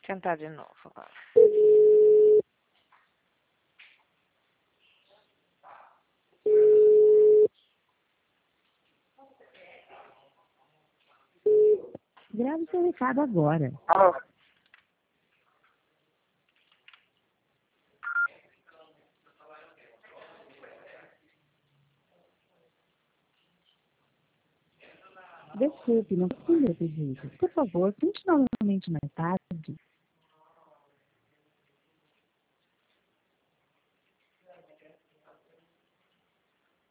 Tentar de novo agora. Grave seu recado agora. Alô? Desculpe, não consigo o pedido. Por favor, tente novamente mais tarde.